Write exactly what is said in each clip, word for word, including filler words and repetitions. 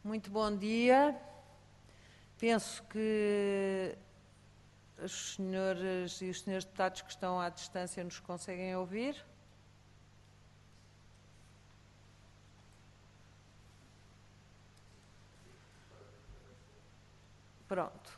Muito bom dia. Penso que os senhores e os senhores deputados que estão à distância nos conseguem ouvir. Pronto.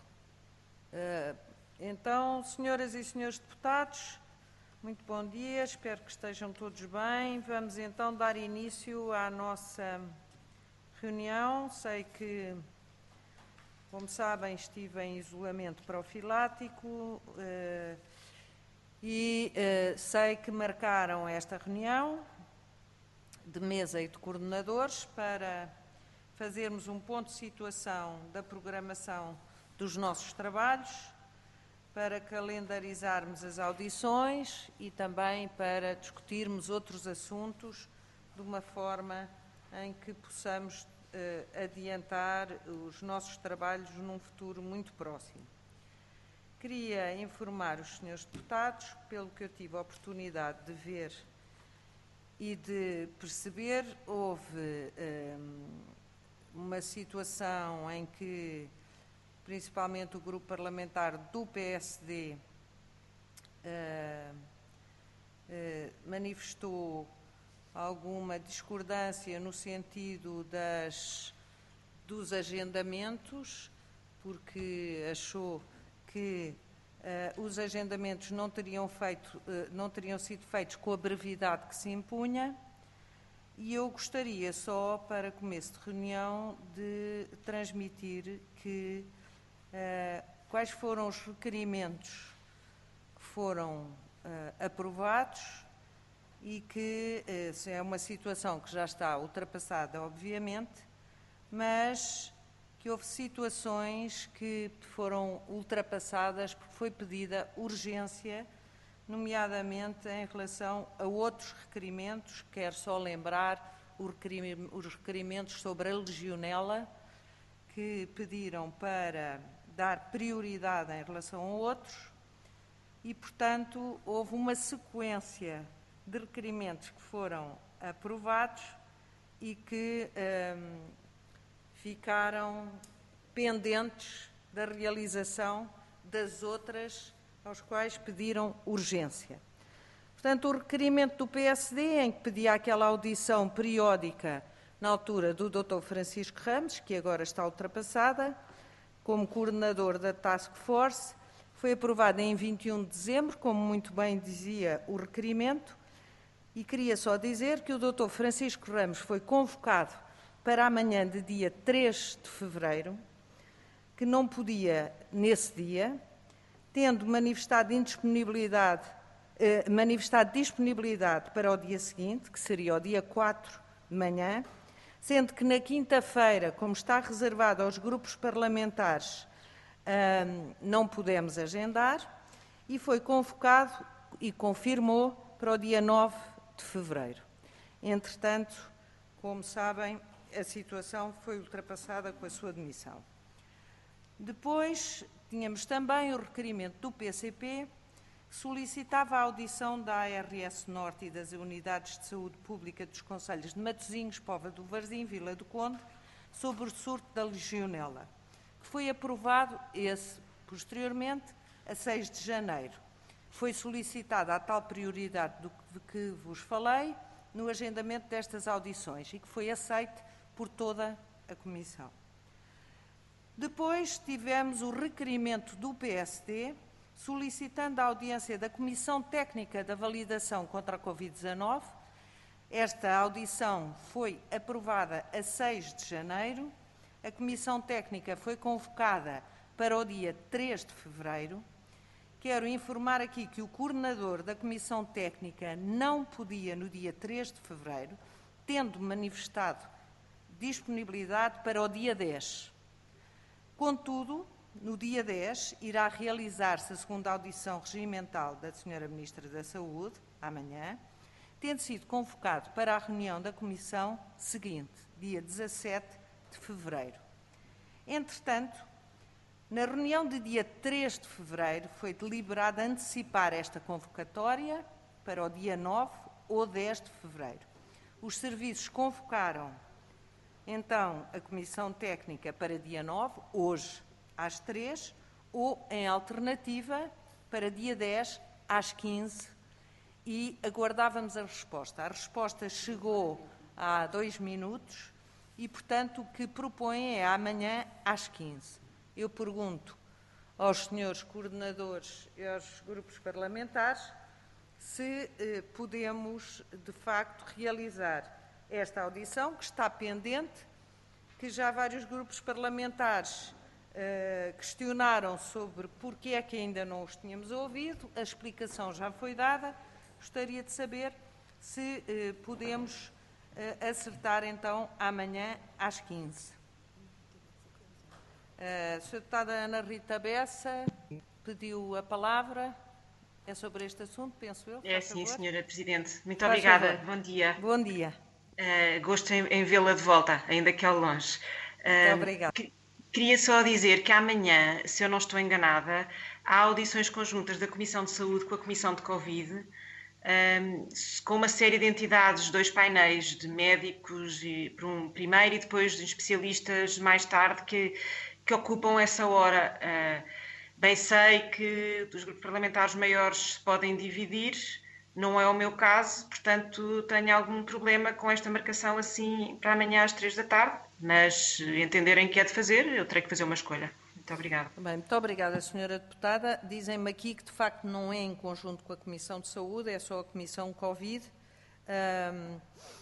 Então, senhoras e senhores deputados, muito bom dia, espero que estejam todos bem. Vamos então dar início à nossa reunião. Sei que, como sabem, estive em isolamento profilático eh, e eh, sei que marcaram esta reunião de mesa e de coordenadores para fazermos um ponto de situação da programação dos nossos trabalhos, para calendarizarmos as audições e também para discutirmos outros assuntos de uma forma em que possamos eh, adiantar os nossos trabalhos num futuro muito próximo. Queria informar os senhores deputados, pelo que eu tive a oportunidade de ver e de perceber, houve eh, uma situação em que principalmente o grupo parlamentar do P S D uh, uh, manifestou alguma discordância no sentido das, dos agendamentos, porque achou que uh, os agendamentos não teriam, feito, uh, não teriam sido feitos com a brevidade que se impunha. E eu gostaria só, para começo de reunião, de transmitir que Uh, quais foram os requerimentos que foram uh, aprovados e que uh, é uma situação que já está ultrapassada, obviamente, mas que houve situações que foram ultrapassadas porque foi pedida urgência, nomeadamente em relação a outros requerimentos. Quero só lembrar os requerimentos sobre a legionela, que pediram para dar prioridade em relação a outros e, portanto, houve uma sequência de requerimentos que foram aprovados e que hum, ficaram pendentes da realização das outras aos quais pediram urgência. Portanto, o requerimento do P S D, em que pedia aquela audição periódica na altura do doutor Francisco Ramos, que agora está ultrapassada, como coordenador da Task Force, foi aprovado em vinte e um de dezembro, como muito bem dizia o requerimento, e queria só dizer que o doutor Francisco Ramos foi convocado para amanhã de dia três de fevereiro, que não podia nesse dia, tendo manifestado indisponibilidade, eh, manifestado disponibilidade para o dia seguinte, que seria o dia quatro de manhã, sendo que na quinta-feira, como está reservado aos grupos parlamentares, hum, não pudemos agendar, e foi convocado e confirmou para o dia nove de fevereiro. Entretanto, como sabem, a situação foi ultrapassada com a sua demissão. Depois, tínhamos também o requerimento do P C P, que solicitava a audição da A R S Norte e das Unidades de Saúde Pública dos Concelhos de Matosinhos, Póvoa do Varzim, Vila do Conde, sobre o surto da legionela, que foi aprovado esse, posteriormente, a seis de janeiro. Foi solicitada a tal prioridade do que, de que vos falei no agendamento destas audições e que foi aceite por toda a Comissão. Depois tivemos o requerimento do P S D, solicitando a audiência da Comissão Técnica da Validação contra a Covid dezanove. Esta audição foi aprovada a seis de janeiro. A Comissão Técnica foi convocada para o dia três de fevereiro. Quero informar aqui que o coordenador da Comissão Técnica não podia no dia três de fevereiro, tendo manifestado disponibilidade para o dia dez. Contudo, no dia dez, irá realizar-se a segunda audição regimental da senhora Ministra da Saúde, amanhã, tendo sido convocado para a reunião da Comissão seguinte, dia dezassete de fevereiro. Entretanto, na reunião de dia três de fevereiro, foi deliberado antecipar esta convocatória para o dia nove ou dez de fevereiro. Os serviços convocaram então a Comissão Técnica para dia nove, hoje, às três, ou, em alternativa, para dia dez, às quinze, e aguardávamos a resposta. A resposta chegou há dois minutos e, portanto, o que propõe é amanhã às quinze. Eu pergunto aos senhores coordenadores e aos grupos parlamentares se eh, podemos, de facto, realizar esta audição, que está pendente, que já vários grupos parlamentares eh, questionaram sobre porque é que ainda não os tínhamos ouvido, a explicação já foi dada. Gostaria de saber se eh, podemos eh, acertar, então, amanhã às quinze. A senhora deputada Ana Rita Bessa pediu a palavra. É sobre este assunto, penso eu. É sim, senhora Presidente. Muito Faz obrigada. favor. Bom dia. Bom dia. Uh, gosto em, em vê-la de volta, ainda que ao longe. Muito Uh, obrigada. que, queria só dizer que amanhã, se eu não estou enganada, há audições conjuntas da Comissão de Saúde com a Comissão de Covid, um, com uma série de entidades, dois painéis de médicos, e, por um primeiro e depois de especialistas mais tarde, que, que ocupam essa hora. Uh, bem sei que os grupos parlamentares maiores se podem dividir, não é o meu caso, portanto tenho algum problema com esta marcação assim para amanhã às três da tarde, mas entenderem que é de fazer, eu terei que fazer uma escolha. Muito obrigada. Bem, muito obrigada, senhora deputada. Dizem-me aqui que, de facto, não é em conjunto com a Comissão de Saúde, é só a Comissão Covid, um,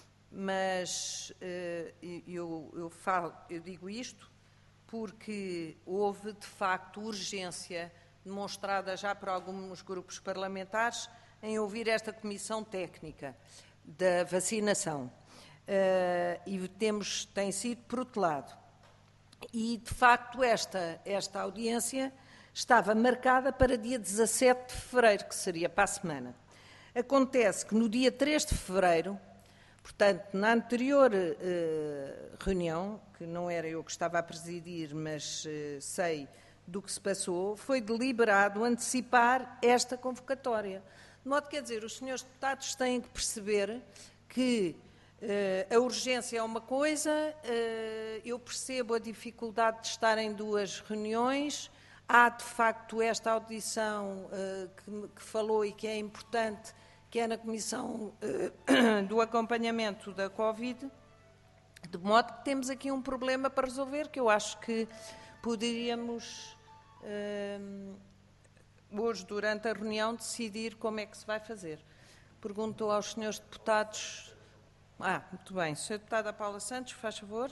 mas uh, eu, eu, falo, eu digo isto porque houve, de facto, urgência demonstrada já por alguns grupos parlamentares em ouvir esta Comissão Técnica da Vacinação. Uh, e temos, tem sido protelado. E, de facto, esta, esta audiência estava marcada para dia dezassete de fevereiro, que seria para a semana. Acontece que no dia três de fevereiro, portanto, na anterior uh, reunião, que não era eu que estava a presidir, mas uh, sei do que se passou, foi deliberado antecipar esta convocatória. De modo, quer dizer, os senhores deputados têm que perceber que uh, a urgência é uma coisa, uh, eu percebo a dificuldade de estar em duas reuniões, há de facto esta audição uh, que, que falou e que é importante, que é na Comissão uh, do Acompanhamento da Covid, de modo que temos aqui um problema para resolver, que eu acho que poderíamos... Uh, hoje, durante a reunião, decidir como é que se vai fazer. Pergunto aos senhores deputados... Ah, muito bem. senhora deputada Paula Santos, faz favor.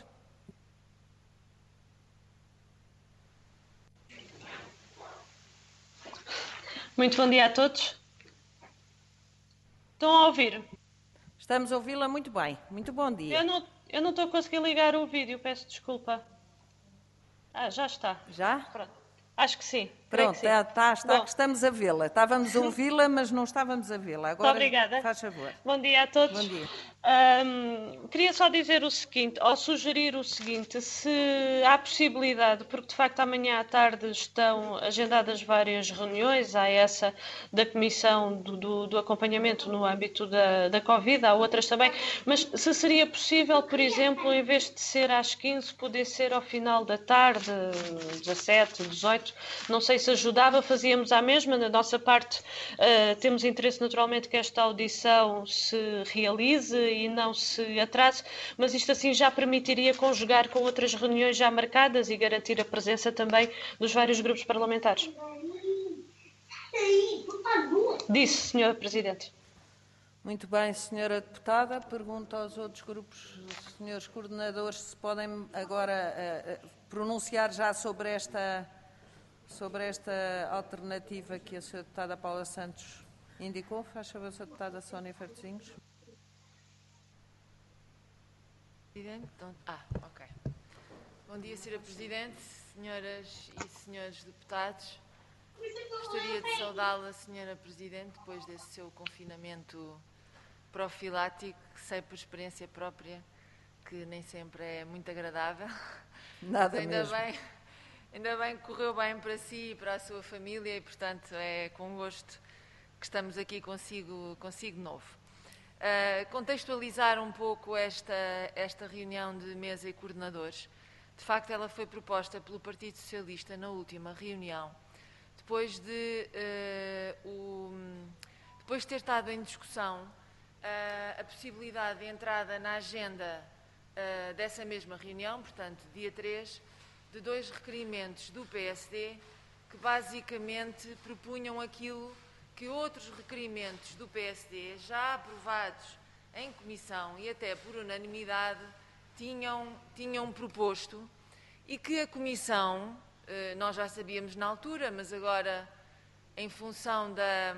Muito bom dia a todos. Estão a ouvir? Estamos a ouvi-la muito bem. Muito bom dia. Eu não, eu não estou a conseguir ligar o vídeo, peço desculpa. Ah, já está. Já? Pronto. Acho que sim. Pronto, que sim. está, está, está Bom. que estamos a vê-la. Estávamos a ouvi-la, mas não estávamos a vê-la. Agora, Muito obrigada. faz favor. Bom dia a todos. Bom dia. Um, queria só dizer o seguinte, ou sugerir o seguinte, se há possibilidade, porque de facto amanhã à tarde estão agendadas várias reuniões, há essa da Comissão do, do, do Acompanhamento no âmbito da, da Covid, há outras também, mas se seria possível, por exemplo, em vez de ser às quinze, poder ser ao final da tarde, dezassete, dezoito, não sei se ajudava, fazíamos à mesma, da nossa parte uh, temos interesse naturalmente que esta audição se realize e não se atrase, mas isto assim já permitiria conjugar com outras reuniões já marcadas e garantir a presença também dos vários grupos parlamentares. Disse, senhora Presidente. Muito bem, senhora deputada. Pergunto aos outros grupos, senhores coordenadores, se podem agora uh, uh, pronunciar já sobre esta, sobre esta alternativa que a senhora deputada Paula Santos indicou. Faz favor, a senhora deputada Sónia Fertozinhos. Então, ah, ok. Bom dia, senhora Presidente, senhoras e senhores deputados. Gostaria de saudá-la, senhora Presidente, depois desse seu confinamento profilático, que sei por experiência própria que nem sempre é muito agradável. Nada ainda mesmo. Bem, ainda bem que correu bem para si e para a sua família e, portanto, é com gosto que estamos aqui consigo, consigo novo. uh, contextualizar um pouco esta, esta reunião de mesa e coordenadores. De facto, ela foi proposta pelo Partido Socialista na última reunião, depois de, uh, o, depois de ter estado em discussão uh, a possibilidade de entrada na agenda uh, dessa mesma reunião, portanto, dia três, de dois requerimentos do P S D que basicamente propunham aquilo que outros requerimentos do P S D, já aprovados em comissão e até por unanimidade, tinham, tinham proposto e que a comissão, eh, nós já sabíamos na altura, mas agora em função da...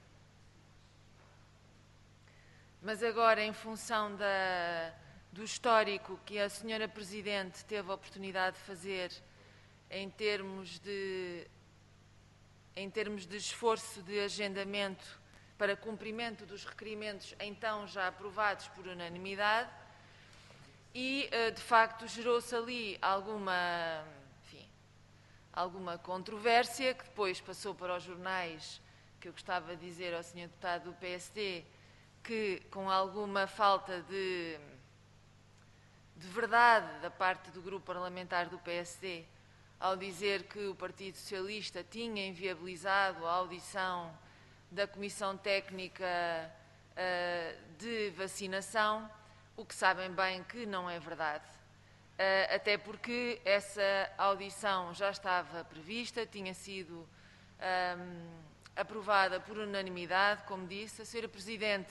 Mas agora em função da, do histórico que a senhora Presidente teve a oportunidade de fazer em termos de... em termos de esforço de agendamento para cumprimento dos requerimentos então já aprovados por unanimidade e, de facto, gerou-se ali alguma, enfim, alguma controvérsia que depois passou para os jornais, que eu gostava de dizer ao senhor deputado do P S D que, com alguma falta de, de verdade da parte do grupo parlamentar do P S D, ao dizer que o Partido Socialista tinha inviabilizado a audição da Comissão Técnica uh, de Vacinação, o que sabem bem que não é verdade. Uh, até porque essa audição já estava prevista, tinha sido um, aprovada por unanimidade, como disse. A senhora Presidente,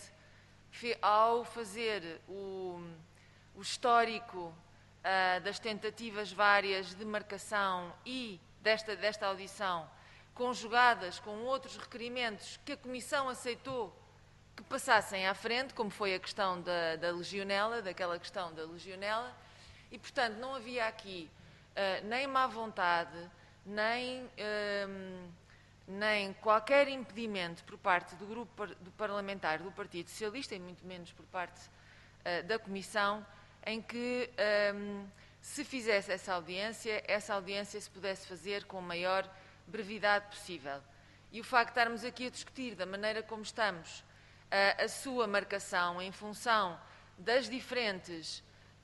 ao fazer o, o histórico Uh, das tentativas várias de marcação e desta, desta audição, conjugadas com outros requerimentos que a Comissão aceitou que passassem à frente, como foi a questão da, da legionela, daquela questão da legionela, e, portanto, não havia aqui uh, nem má vontade, nem, uh, nem qualquer impedimento por parte do grupo do parlamentar do Partido Socialista, e muito menos por parte uh, da Comissão, em que um, se fizesse essa audiência, essa audiência se pudesse fazer com a maior brevidade possível. E o facto de estarmos aqui a discutir da maneira como estamos uh, a sua marcação em função das diferentes uh,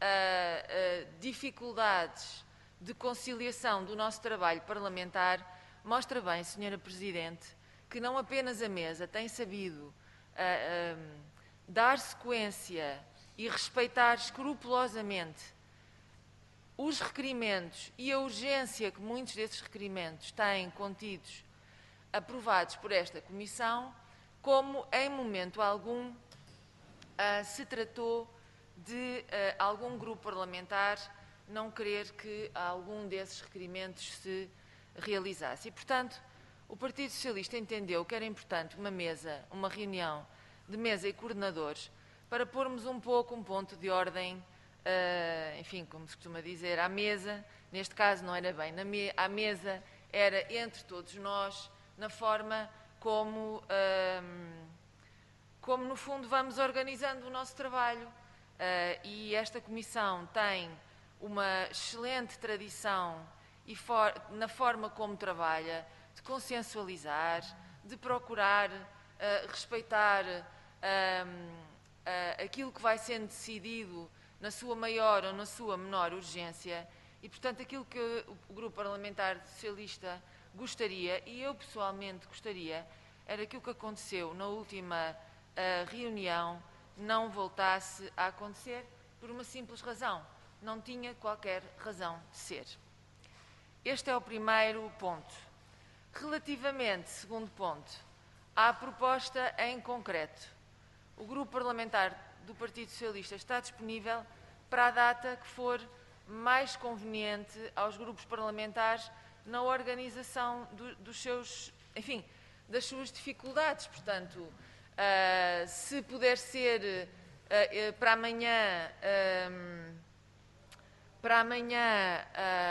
uh, dificuldades de conciliação do nosso trabalho parlamentar mostra bem, senhora Presidente, que não apenas a mesa tem sabido uh, uh, dar sequência e respeitar escrupulosamente os requerimentos e a urgência que muitos desses requerimentos têm contidos, aprovados por esta Comissão, como em momento algum uh, se tratou de uh, algum grupo parlamentar não querer que algum desses requerimentos se realizasse. E, portanto, o Partido Socialista entendeu que era importante uma mesa, uma reunião de mesa e coordenadores, para pormos um pouco um ponto de ordem, uh, enfim, como se costuma dizer, à mesa. Neste caso não era bem na me à mesa, era entre todos nós, na forma como, uh, como no fundo vamos organizando o nosso trabalho. Uh, e esta Comissão tem uma excelente tradição e for na forma como trabalha, de consensualizar, de procurar uh, respeitar uh, Uh, aquilo que vai sendo decidido na sua maior ou na sua menor urgência e, portanto, aquilo que o Grupo Parlamentar Socialista gostaria, e eu pessoalmente gostaria, era que o que aconteceu na última uh, reunião não voltasse a acontecer por uma simples razão. Não tinha qualquer razão de ser. Este é o primeiro ponto. Relativamente, segundo ponto, à proposta em concreto, o Grupo Parlamentar do Partido Socialista está disponível para a data que for mais conveniente aos grupos parlamentares na organização do, dos seus, enfim, das suas dificuldades. Portanto, uh, se puder ser uh, uh, para amanhã, um, para amanhã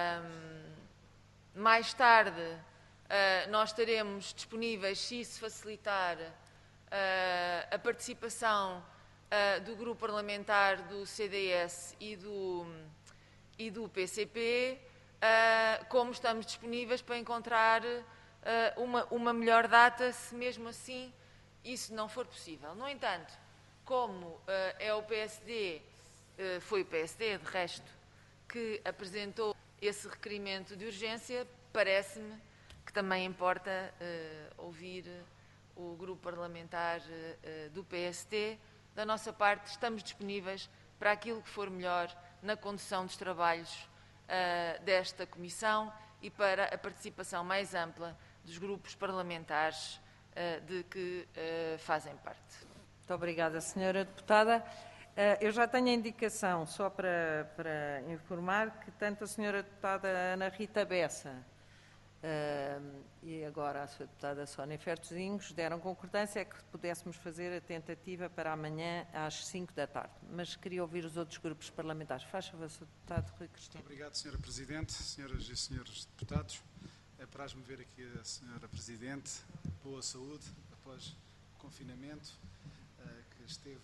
um, mais tarde, uh, nós estaremos disponíveis, se isso facilitar Uh, a participação uh, do grupo parlamentar do C D S e do, e do P C P, uh, como estamos disponíveis para encontrar uh, uma, uma melhor data, se mesmo assim isso não for possível. No entanto, como uh, é o P S D, uh, foi o P S D, de resto, que apresentou esse requerimento de urgência, parece-me que também importa uh, ouvir o grupo parlamentar uh, do P S D. Da nossa parte, estamos disponíveis para aquilo que for melhor na condução dos trabalhos uh, desta comissão e para a participação mais ampla dos grupos parlamentares uh, de que uh, fazem parte. Muito obrigada, senhora Deputada. Uh, eu já tenho a indicação, só para, para informar, que tanto a senhora Deputada Ana Rita Bessa uh, e agora a senhora Deputada Sónia Fertozinhos deram concordância a que pudéssemos fazer a tentativa para amanhã às cinco da tarde. Mas queria ouvir os outros grupos parlamentares. Faz favor, senhor Deputado Rui Cristina. Muito obrigado, senhora Presidente, senhoras e senhores deputados. Apraz-me ver aqui a senhora Presidente. Boa saúde após o confinamento que esteve,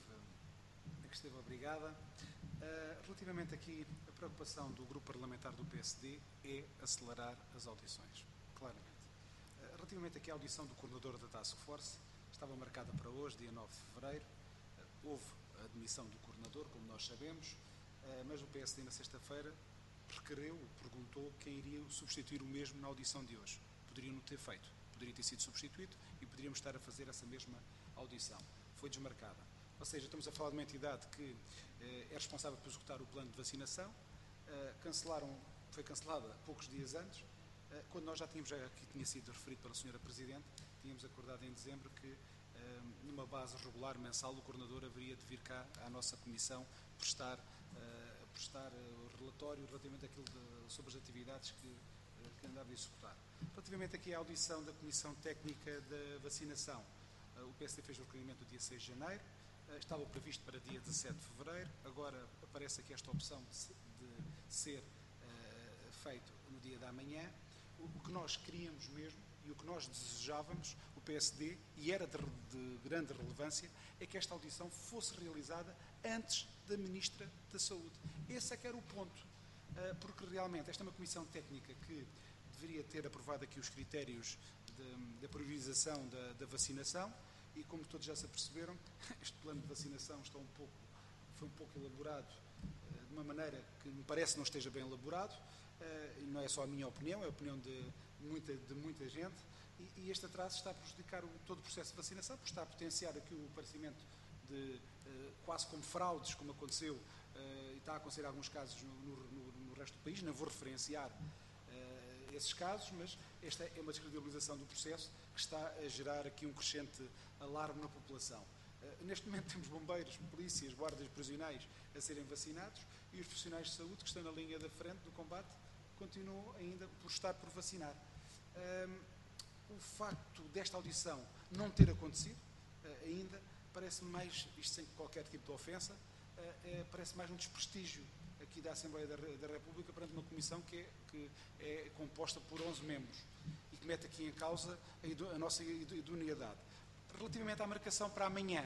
que esteve obrigada. Relativamente aqui, a preocupação do grupo parlamentar do P S D é acelerar as audições, claramente. Relativamente aqui à audição do coordenador da Task Force, estava marcada para hoje, dia nove de fevereiro. Houve a admissão do coordenador, como nós sabemos, mas o P S D na sexta-feira requereu, perguntou quem iria substituir o mesmo na audição de hoje. Poderiam não ter feito, poderia ter sido substituído e poderíamos estar a fazer essa mesma audição. Foi desmarcada. Ou seja, estamos a falar de uma entidade que eh, é responsável por executar o plano de vacinação. Eh, cancelaram, foi cancelada poucos dias antes, eh, quando nós já tínhamos, já aqui tinha sido referido pela senhora Presidente, tínhamos acordado em dezembro que, eh, numa base regular mensal, o coordenador haveria de vir cá à nossa comissão prestar, eh, prestar o relatório relativamente àquilo de, sobre as atividades que, eh, que andava a executar. Relativamente aqui à audição da Comissão Técnica da Vacinação, eh, o P S D fez o requerimento do dia seis de janeiro, estava previsto para dia dezassete de fevereiro, agora aparece aqui esta opção de, de ser uh, feito no dia da manhã. O, o que nós queríamos mesmo e o que nós desejávamos, o P S D, e era de, de grande relevância, é que esta audição fosse realizada antes da Ministra da Saúde. Esse é que era o ponto, uh, porque realmente esta é uma comissão técnica que deveria ter aprovado aqui os critérios da priorização da, da vacinação. E como todos já se aperceberam, este plano de vacinação está um pouco, foi um pouco elaborado uh, de uma maneira que me parece não esteja bem elaborado, uh, e não é só a minha opinião, é a opinião de muita, de muita gente, e, e este atraso está a prejudicar o, todo o processo de vacinação, porque está a potenciar aqui o aparecimento de uh, quase como fraudes, como aconteceu, uh, e está a acontecer em alguns casos no, no, no resto do país, não vou referenciar uh, esses casos, mas esta é uma descredibilização do processo que está a gerar aqui um crescente alarme na população. Uh, neste momento temos bombeiros, polícias, guardas prisionais a serem vacinados e os profissionais de saúde que estão na linha da frente do combate continuam ainda por estar por vacinar. Uh, o facto desta audição não ter acontecido uh, ainda parece-me mais, isto sem qualquer tipo de ofensa, uh, uh, parece mais um desprestígio aqui da Assembleia da, da República perante uma comissão que é, que é composta por onze membros e que mete aqui em causa a, a nossa idoneidade. Relativamente à marcação para amanhã,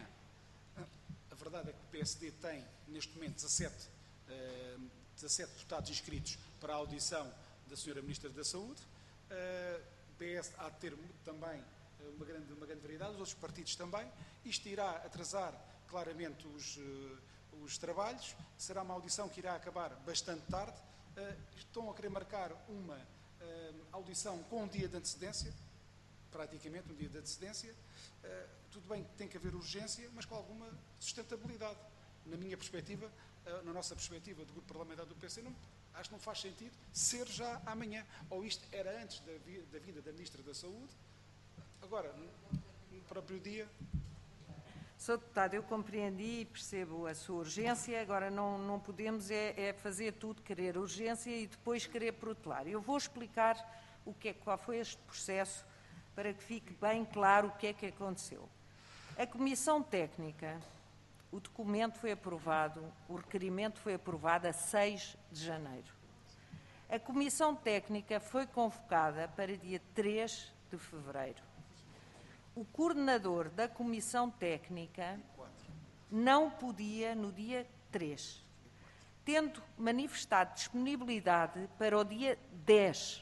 a verdade é que o P S D tem, neste momento, dezassete, uh, dezassete deputados inscritos para a audição da senhora Ministra da Saúde. Uh, o P S há de ter também uma grande, uma grande variedade, os outros partidos também. Isto irá atrasar claramente os, uh, os trabalhos. Será uma audição que irá acabar bastante tarde. Uh, estão a querer marcar uma uh, audição com um dia de antecedência, praticamente um dia de antecedência. Uh, tudo bem que tem que haver urgência, mas com alguma sustentabilidade. Na minha perspectiva, uh, na nossa perspectiva do grupo parlamentar do P S D, não, acho que não faz sentido ser já amanhã. Ou isto era antes da, vi, da vinda da Ministra da Saúde, agora, no próprio dia. senhor Deputado, eu compreendi e percebo a sua urgência, agora não, não podemos é, é fazer tudo, querer urgência e depois querer protelar. Eu vou explicar o que é, qual foi este processo para que fique bem claro o que é que aconteceu. A Comissão Técnica, o documento foi aprovado, o requerimento foi aprovado a seis de janeiro. A Comissão Técnica foi convocada para dia três de fevereiro. O coordenador da Comissão Técnica não podia no dia três, tendo manifestado disponibilidade para o dia dez.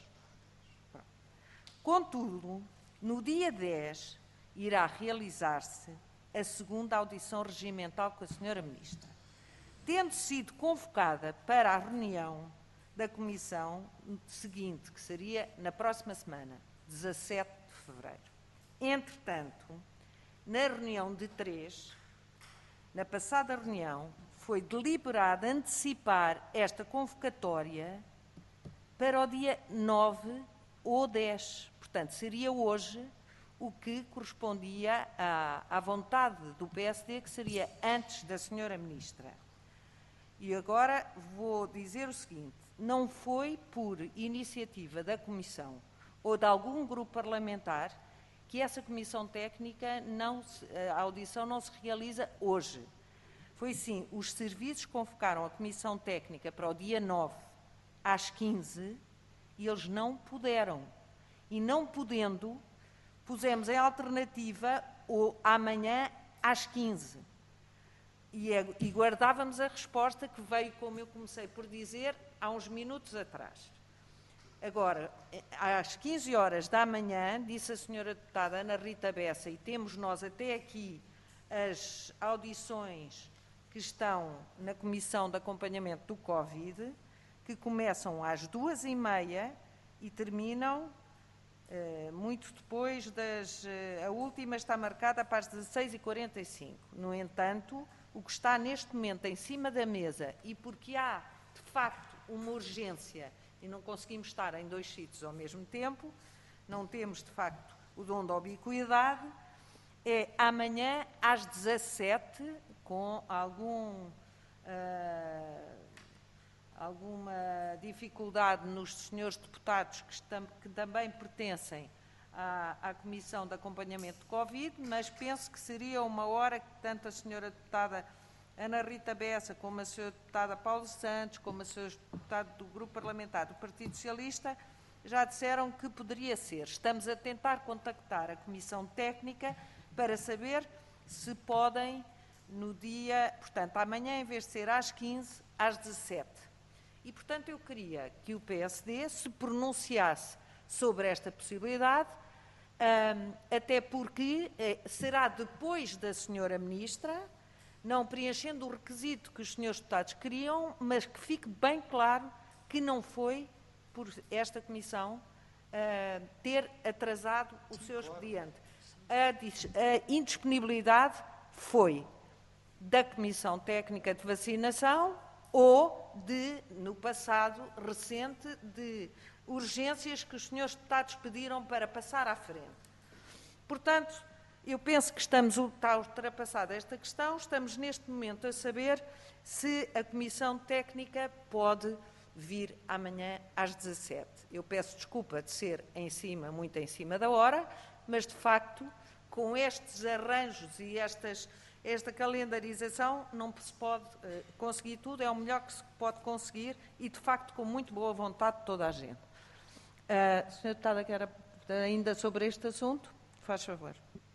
Contudo, no dia dez, irá realizar-se a segunda audição regimental com a senhora Ministra. Tendo sido convocada para a reunião da Comissão seguinte, que seria na próxima semana, dezassete de fevereiro. Entretanto, na reunião de três, na passada reunião, foi deliberado antecipar esta convocatória para o dia nove ou dez. Portanto, seria hoje, o que correspondia à, à vontade do P S D, que seria antes da senhora Ministra. E agora vou dizer o seguinte: não foi por iniciativa da Comissão ou de algum grupo parlamentar que essa Comissão Técnica, não se, a audição não se realiza hoje. Foi sim, os serviços convocaram a Comissão Técnica para o dia nove, às quinze, e eles não puderam. E não podendo, pusemos em alternativa o amanhã às quinze. E, e guardávamos a resposta que veio, como eu comecei por dizer, há uns minutos atrás. Agora, às quinze horas da manhã, disse a senhora deputada Ana Rita Bessa, e temos nós até aqui as audições que estão na Comissão de Acompanhamento do Covid, que começam às duas e meia e terminam eh, muito depois das... Eh, a última está marcada para as dezasseis e quarenta e cinco. No entanto, o que está neste momento em cima da mesa, e porque há, de facto, uma urgência e não conseguimos estar em dois sítios ao mesmo tempo, não temos, de facto, o dom da ubiquidade, é amanhã às dezassete, com algum, uh, alguma dificuldade nos senhores deputados que, estam, que também pertencem à, à Comissão de Acompanhamento de Covid, mas penso que seria uma hora que tanto a senhora deputada Ana Rita Bessa, como a senhora deputada Paulo Santos, como a senhora deputada do Grupo Parlamentar do Partido Socialista, já disseram que poderia ser. Estamos a tentar contactar a Comissão Técnica para saber se podem, no dia, portanto, amanhã, em vez de ser às quinze, às dezassete. E, portanto, eu queria que o P S D se pronunciasse sobre esta possibilidade, um, até porque eh, será depois da senhora Ministra, não preenchendo o requisito que os senhores deputados queriam, mas que fique bem claro que não foi por esta Comissão uh, ter atrasado o seu expediente. A, a indisponibilidade foi da Comissão Técnica de Vacinação ou de, no passado recente, de urgências que os senhores deputados pediram para passar à frente. Portanto, eu penso que estamos, está ultrapassada esta questão, estamos neste momento a saber se a Comissão Técnica pode vir amanhã às dezassete. Eu peço desculpa de ser em cima, muito em cima da hora, mas de facto, com estes arranjos e estas, esta calendarização, não se pode uh, conseguir tudo, é o melhor que se pode conseguir e, de facto, com muito boa vontade de toda a gente. Uh, senhora Deputada, quer ainda sobre este assunto? Faz favor.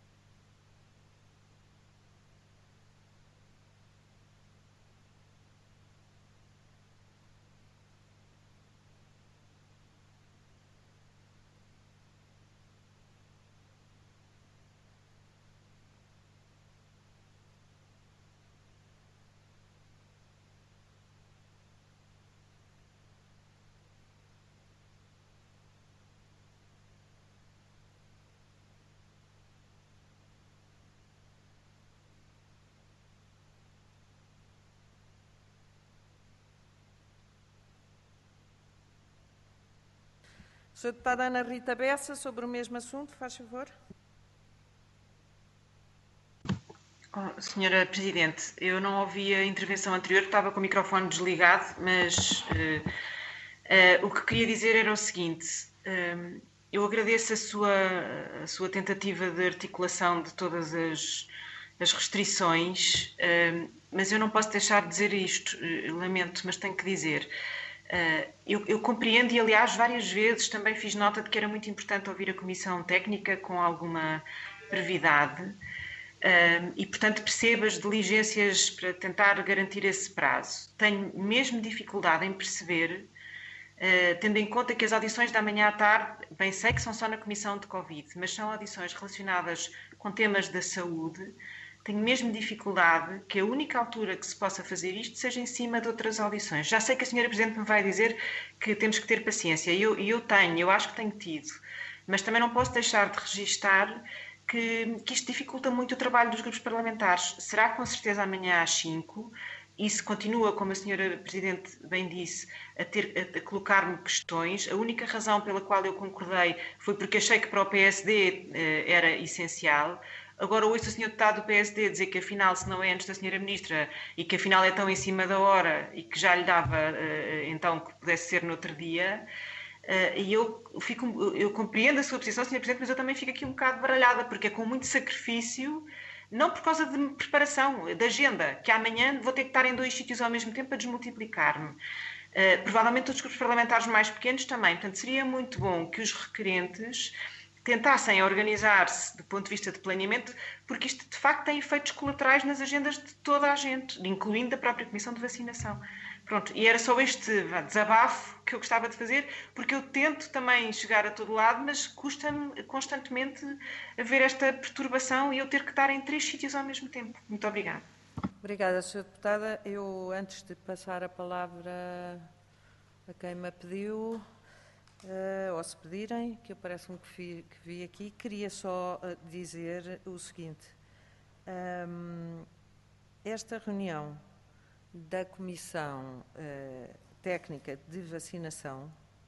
senhora Deputada Ana Rita Bessa, sobre o mesmo assunto, faz favor. Oh, senhora Presidente, eu não ouvi a intervenção anterior, estava com o microfone desligado, mas uh, uh, o que queria dizer era o seguinte: uh, eu agradeço a sua, a sua tentativa de articulação de todas as, as restrições, uh, mas eu não posso deixar de dizer isto, uh, lamento, mas tenho que dizer. Uh, eu, eu compreendo e, aliás, várias vezes também fiz nota de que era muito importante ouvir a Comissão Técnica com alguma brevidade uh, e, portanto, percebo as diligências para tentar garantir esse prazo. Tenho mesmo dificuldade em perceber, uh, tendo em conta que as audições da manhã à tarde, bem sei que são só na Comissão de Covid, mas são audições relacionadas com temas da saúde, tenho mesmo dificuldade que a única altura que se possa fazer isto seja em cima de outras audições. Já sei que a senhora Presidente me vai dizer que temos que ter paciência, e eu, eu tenho, eu acho que tenho tido, mas também não posso deixar de registar que, que isto dificulta muito o trabalho dos grupos parlamentares. Será com certeza amanhã às cinco, e se continua, como a senhora Presidente bem disse, a, ter, a, a colocar-me questões. A única razão pela qual eu concordei foi porque achei que para o P S D eh, era essencial. Agora ouço o senhor Deputado do P S D dizer que afinal, se não é antes da senhora Ministra, e que afinal é tão em cima da hora, e que já lhe dava eh, então que pudesse ser no outro dia. Uh, e eu, fico, eu compreendo a sua posição, senhora Presidente, mas eu também fico aqui um bocado baralhada, porque é com muito sacrifício, não por causa de preparação, de agenda, que amanhã vou ter que estar em dois sítios ao mesmo tempo a desmultiplicar-me. Uh, provavelmente outros grupos parlamentares mais pequenos também. Portanto, seria muito bom que os requerentes tentassem organizar-se do ponto de vista de planeamento, porque isto de facto tem efeitos colaterais nas agendas de toda a gente, incluindo a própria Comissão de Vacinação. Pronto, e era só este desabafo que eu gostava de fazer, porque eu tento também chegar a todo lado, mas custa-me constantemente ver esta perturbação e eu ter que estar em três sítios ao mesmo tempo. Muito obrigada. Obrigada, senhora Deputada. Eu, antes de passar a palavra a quem me pediu, uh, ou se pedirem, que eu parece-me que vi, que vi aqui, queria só uh, dizer o seguinte. Um, esta reunião da Comissão eh, Técnica de Vacinação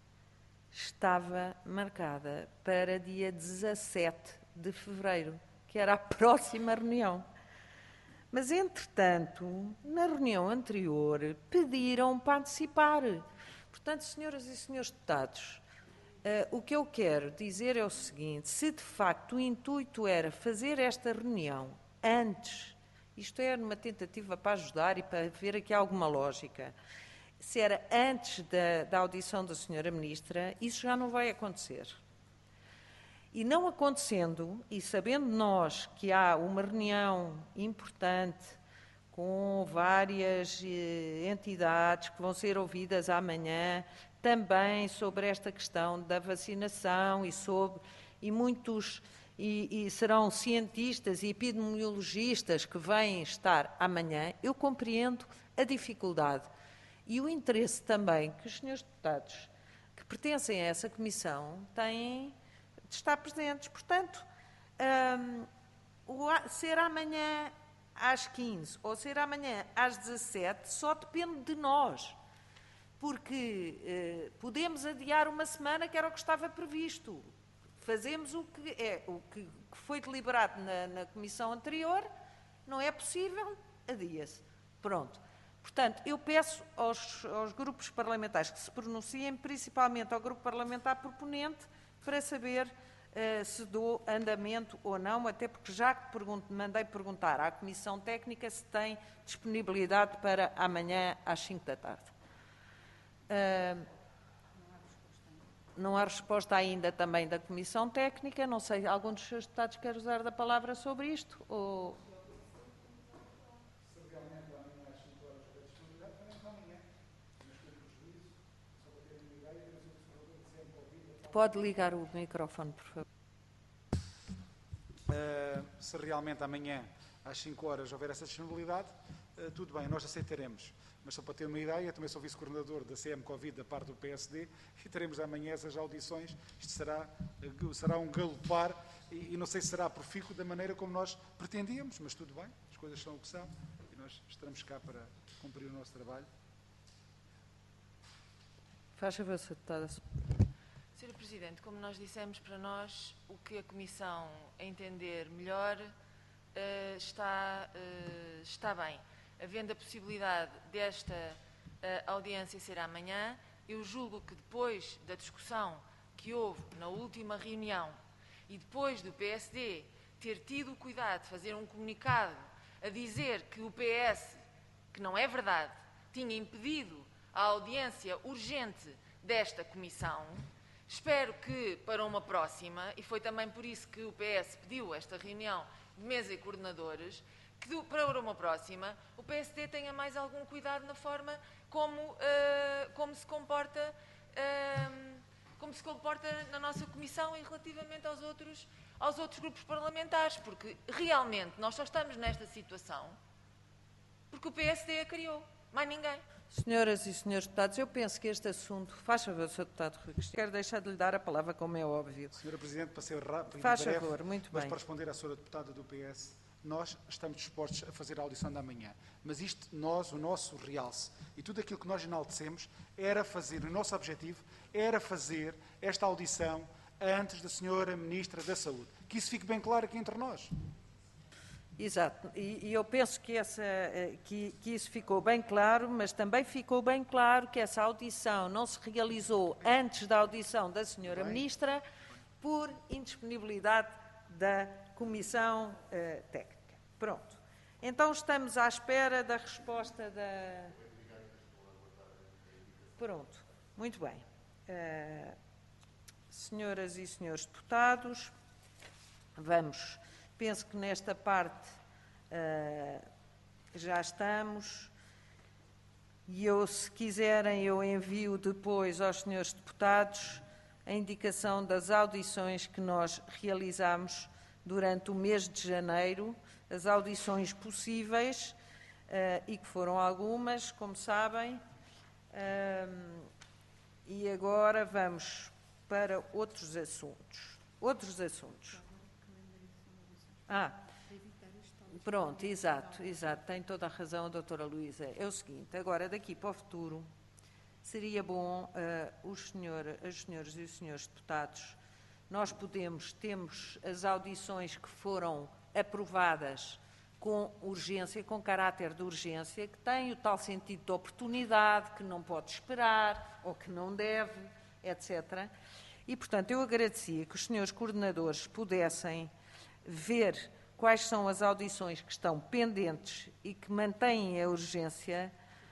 estava marcada para dia dezassete de fevereiro, que era a próxima reunião. Mas, entretanto, na reunião anterior, pediram para antecipar. Portanto, senhoras e senhores deputados, eh, o que eu quero dizer é o seguinte: se de facto o intuito era fazer esta reunião antes, isto é numa tentativa para ajudar e para ver aqui alguma lógica, se era antes da, da audição da senhora Ministra, isso já não vai acontecer. E não acontecendo, e sabendo nós que há uma reunião importante com várias eh, entidades que vão ser ouvidas amanhã, também sobre esta questão da vacinação e sobre e muitos E, e serão cientistas e epidemiologistas que vêm estar amanhã, eu compreendo a dificuldade e o interesse também que os senhores deputados que pertencem a essa comissão têm de estar presentes. Portanto, um, o, ser amanhã às quinze ou ser amanhã às dezassete só depende de nós, porque eh, podemos adiar uma semana, que era o que estava previsto. Fazemos o que, é, o que foi deliberado na, na comissão anterior, não é possível, adia-se. Pronto. Portanto, eu peço aos, aos grupos parlamentares que se pronunciem, principalmente ao grupo parlamentar proponente, para saber uh, se dou andamento ou não, até porque já que pergunto, mandei perguntar à Comissão Técnica se tem disponibilidade para amanhã às cinco da tarde. Uh, Não há resposta ainda também da Comissão Técnica. Não sei, algum dos seus deputados quer usar da palavra sobre isto? Ou... Se realmente amanhã às cinco horas da disponibilidade, também para amanhã. Mas com prejuízo, só para ter uma ideia, temos um observador de sempre ouvido. Pode ligar o microfone, por favor. Uh, se realmente amanhã às cinco horas houver essa disponibilidade, uh, tudo bem, nós aceitaremos. Mas só para ter uma ideia, também sou vice-coordenador da C M Covid da parte do P S D e teremos amanhã essas audições. Isto será, será um galopar e, e não sei se será profícuo da maneira como nós pretendíamos, mas tudo bem, as coisas são o que são e nós estaremos cá para cumprir o nosso trabalho. Faz favor, senhora Deputada. senhora Presidente, como nós dissemos, para nós o que a Comissão a entender melhor uh, está, uh, está bem. Havendo a possibilidade desta uh, audiência ser amanhã, eu julgo que depois da discussão que houve na última reunião e depois do P S D ter tido o cuidado de fazer um comunicado a dizer que o P S, que não é verdade, tinha impedido a audiência urgente desta comissão, espero que para uma próxima, e foi também por isso que o P S pediu esta reunião de mesa e coordenadores, que do, para uma próxima o P S D tenha mais algum cuidado na forma como, uh, como se comporta, uh, como se comporta na nossa comissão e relativamente aos outros, aos outros grupos parlamentares, porque realmente nós só estamos nesta situação porque o P S D a criou, mais ninguém. Senhoras e senhores deputados, eu penso que este assunto... Faz favor, senhor deputado Rui Cristina. Quero deixar de lhe dar a palavra, como é óbvio. Senhora Presidente, para ser rápido Faz e breve, favor, muito mas bem. para responder à senhora deputada do P S, nós estamos dispostos a fazer a audição da manhã. Mas isto, nós, o nosso realce e tudo aquilo que nós enaltecemos, era fazer, o nosso objetivo era fazer esta audição antes da senhora Ministra da Saúde. Que isso fique bem claro aqui entre nós. Exato, e, e eu penso que, essa, que, que isso ficou bem claro, mas também ficou bem claro que essa audição não se realizou antes da audição da senhora Ministra por indisponibilidade da Comissão uh, Técnica. Pronto. Então estamos à espera da resposta da... Pronto, muito bem. Uh, senhoras e senhores deputados, vamos... Penso que nesta parte uh, já estamos e eu, se quiserem, eu envio depois aos senhores deputados a indicação das audições que nós realizamos durante o mês de janeiro, as audições possíveis uh, e que foram algumas, como sabem. Uh, e agora vamos para outros assuntos. Outros assuntos. Ah, pronto, exato, exato, tem toda a razão a doutora Luísa. É o seguinte, agora daqui para o futuro, seria bom uh, os, senhor, os senhores e os senhores deputados, nós podemos, temos as audições que foram aprovadas com urgência, com caráter de urgência, que têm o tal sentido de oportunidade, que não pode esperar, ou que não deve, etcétera. E, portanto, eu agradecia que os senhores coordenadores pudessem ver quais são as audições que estão pendentes e que mantêm a urgência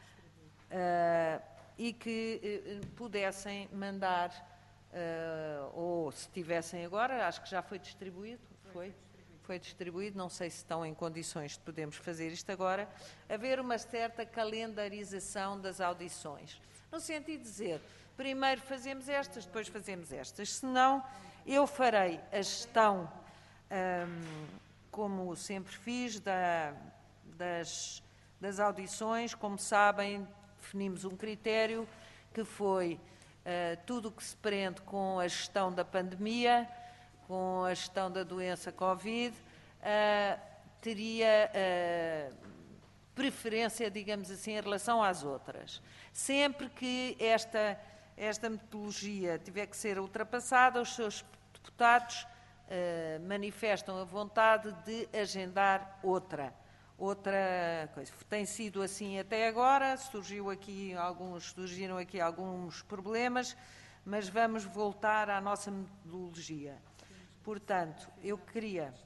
uh, e que uh, pudessem mandar, uh, ou se tivessem agora, acho que já foi distribuído, foi? Foi distribuído, não sei se estão em condições de podermos fazer isto agora, haver uma certa calendarização das audições, no sentido de dizer, primeiro fazemos estas, depois fazemos estas, senão eu farei a gestão Um, como sempre fiz, da, das, das audições. Como sabem, definimos um critério que foi uh, tudo o que se prende com a gestão da pandemia, com a gestão da doença Covid, uh, teria uh, preferência, digamos assim, em relação às outras. Sempre que esta, esta metodologia tiver que ser ultrapassada, os seus deputados Uh, manifestam a vontade de agendar outra, outra coisa. Tem sido assim até agora, surgiu aqui alguns, surgiram aqui alguns problemas, mas vamos voltar à nossa metodologia. Portanto, eu queria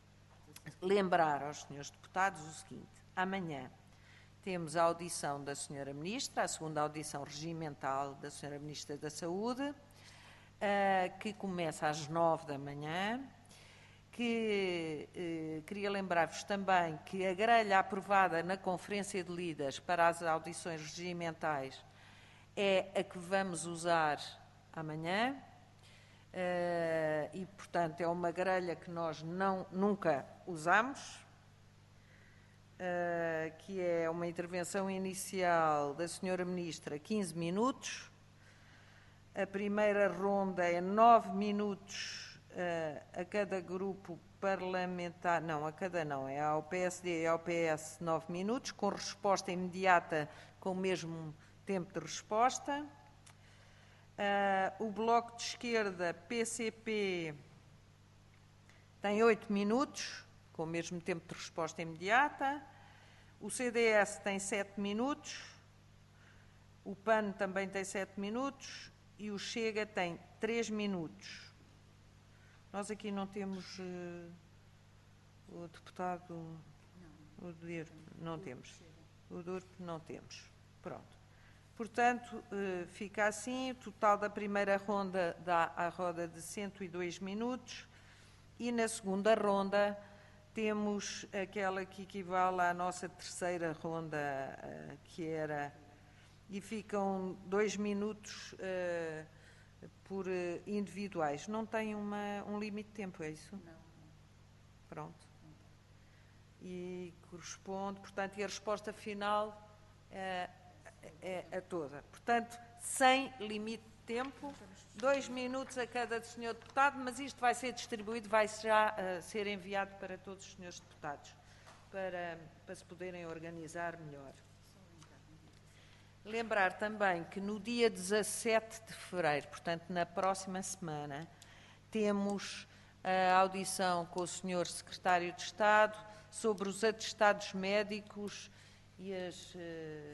lembrar aos senhores deputados o seguinte, amanhã temos a audição da senhora Ministra, a segunda audição regimental da senhora Ministra da Saúde, Uh, que começa às nove da manhã, que uh, queria lembrar-vos também que a grelha aprovada na Conferência de Líderes para as audições regimentais é a que vamos usar amanhã uh, e, portanto, é uma grelha que nós não, nunca usamos, uh, que é uma intervenção inicial da senhora Ministra, quinze minutos. A primeira ronda é nove minutos uh, a cada grupo parlamentar, não, a cada não, é ao P S D e ao P S nove minutos, com resposta imediata com o mesmo tempo de resposta. Uh, o Bloco de Esquerda, P C P, tem oito minutos, com o mesmo tempo de resposta imediata. O C D S tem sete minutos. O P A N também tem sete minutos. E o Chega tem três minutos. Nós aqui não temos uh, o deputado... Não. O D I R P, não temos. O D U R P não temos. Pronto. Portanto, uh, fica assim. O total da primeira ronda dá a roda de cento e dois minutos. E na segunda ronda temos aquela que equivale à nossa terceira ronda, uh, que era... E ficam dois minutos uh, por uh, individuais. Não tem uma, um limite de tempo, é isso? Não. Pronto. E corresponde, portanto, e a resposta final é, é a toda. Portanto, sem limite de tempo, dois minutos a cada senhor deputado, mas isto vai ser distribuído, vai já uh, ser enviado para todos os senhores deputados, para, para se poderem organizar melhor. Lembrar também que no dia dezassete de fevereiro, portanto, na próxima semana, temos a audição com o senhor Secretário de Estado sobre os atestados médicos e, as, uh,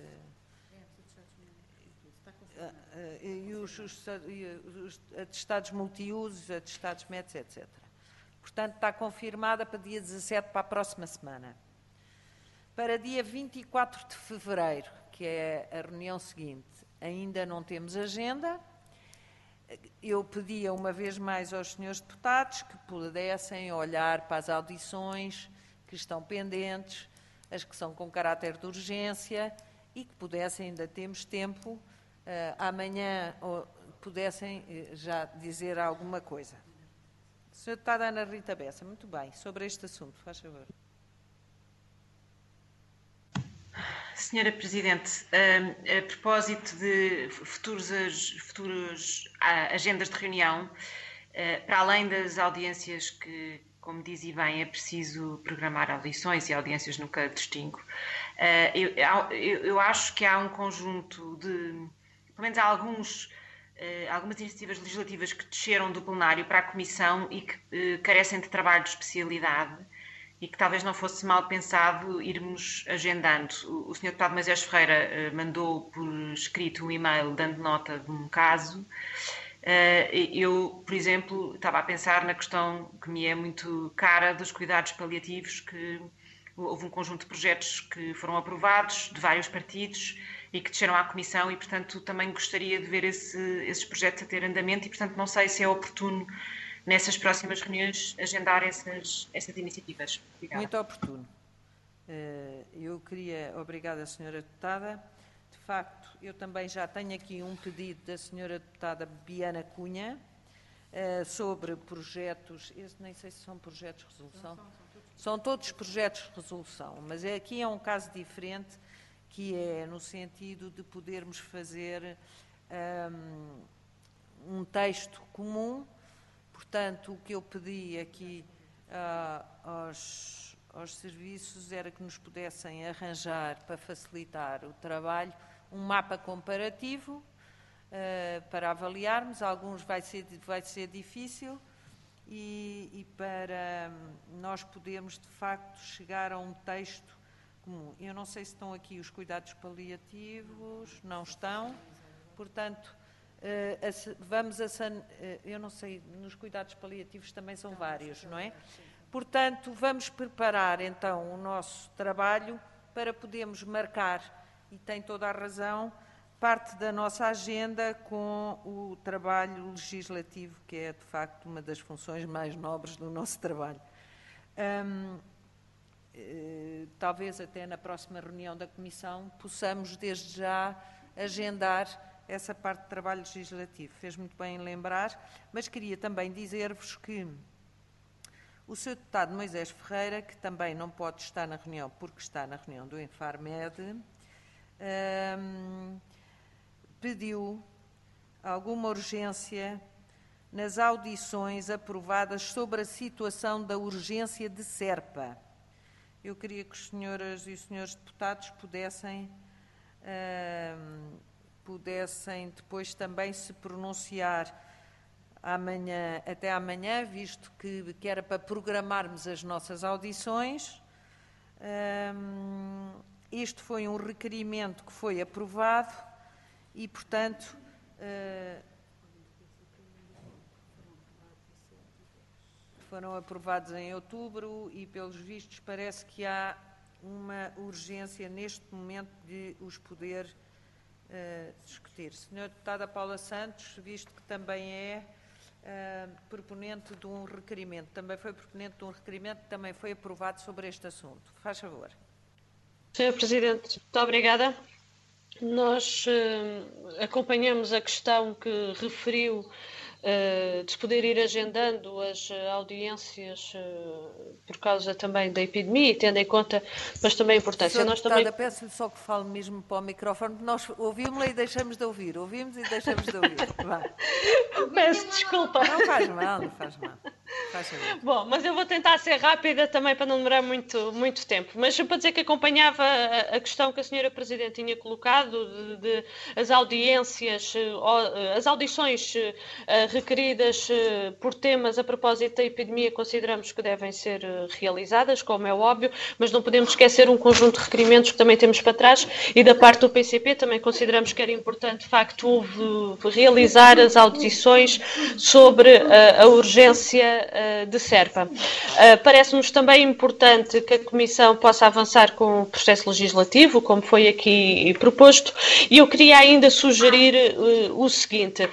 uh, e os, os, os atestados multiusos, atestados médicos, etcétera. Portanto, está confirmada para dia dezassete, para a próxima semana. Para dia vinte e quatro de fevereiro, que é a reunião seguinte, ainda não temos agenda. Eu pedia uma vez mais aos senhores deputados que pudessem olhar para as audições que estão pendentes, as que são com caráter de urgência e que pudessem, ainda temos tempo, uh, amanhã ou, pudessem uh, já dizer alguma coisa. senhora Deputada Ana Rita Bessa, muito bem, sobre este assunto, faz favor. Senhora Presidente, a, a propósito de futuros, futuras agendas de reunião, para além das audiências que, como diz e bem, é preciso programar audições e audiências nunca distingo, eu, eu, eu acho que há um conjunto de, pelo menos há alguns, algumas iniciativas legislativas que desceram do plenário para a Comissão e que carecem de trabalho de especialidade, e que talvez não fosse mal pensado irmos agendando. O senhor Deputado Moisés Ferreira mandou por escrito um e-mail dando nota de um caso. Eu, por exemplo, estava a pensar na questão que me é muito cara dos cuidados paliativos, que houve um conjunto de projetos que foram aprovados de vários partidos e que desceram à Comissão e, portanto, também gostaria de ver esse, esses projetos a ter andamento e, portanto, não sei se é oportuno nessas próximas reuniões, agendar essas, essas iniciativas. Obrigada. Muito oportuno. Eu queria... Obrigada, senhora Deputada. De facto, eu também já tenho aqui um pedido da senhora Deputada Biana Cunha sobre projetos... Esse nem sei se são projetos de resolução. São todos projetos de resolução, mas aqui é um caso diferente, que é no sentido de podermos fazer um, um texto comum. Portanto, o que eu pedi aqui uh, aos, aos serviços era que nos pudessem arranjar, para facilitar o trabalho, um mapa comparativo uh, para avaliarmos. Alguns vai ser, vai ser difícil e, e para nós podermos, de facto, chegar a um texto comum. Eu não sei se estão aqui os cuidados paliativos, não estão, portanto... Uh, vamos a, uh, eu não sei, nos cuidados paliativos também são vários, não é? Portanto, vamos preparar então o nosso trabalho para podermos marcar, e tem toda a razão, parte da nossa agenda com o trabalho legislativo, que é de facto uma das funções mais nobres do nosso trabalho. Um, uh, talvez até na próxima reunião da Comissão possamos desde já agendar essa parte de trabalho legislativo. Fez muito bem em lembrar, mas queria também dizer-vos que o senhor Deputado Moisés Ferreira, que também não pode estar na reunião, porque está na reunião do Infarmed, um, pediu alguma urgência nas audições aprovadas sobre a situação da urgência de Serpa. Eu queria que as senhoras e os senhores deputados pudessem... Um, pudessem depois também se pronunciar amanhã, até amanhã, visto que, que era para programarmos as nossas audições. Um, isto foi um requerimento que foi aprovado e, portanto, uh, foram aprovados em outubro e, pelos vistos, parece que há uma urgência neste momento de os poder Uh, discutir. Senhora Deputada Paula Santos, visto que também é uh, proponente de um requerimento, também foi proponente de um requerimento que também foi aprovado sobre este assunto. Faz favor. senhora Presidente, muito obrigada. Nós uh, acompanhamos a questão que referiu uh, de poder ir agendando as uh, audiências uh, por causa também da epidemia e tendo em conta, mas também a importância. Senhora Nós deputada, também... peço-lhe só que fale mesmo para o microfone, porque nós ouvimos-la e deixamos de ouvir. Ouvimos e deixamos de ouvir. Vá. Peço desculpa. Não faz mal, não faz mal. Faz Bom, mas eu vou tentar ser rápida também para não demorar muito, muito tempo. Mas para dizer que acompanhava a, a questão que a senhora Presidente tinha colocado de, de as audiências, as audições uh, requeridas uh, por temas a propósito da epidemia, consideramos que devem ser uh, realizadas, como é óbvio, mas não podemos esquecer um conjunto de requerimentos que também temos para trás e da parte do P C P também consideramos que era importante, de facto, houve, realizar as audições sobre uh, a urgência de Serpa. Uh, Parece-nos também importante que a Comissão possa avançar com o processo legislativo, como foi aqui proposto, e eu queria ainda sugerir uh, o seguinte,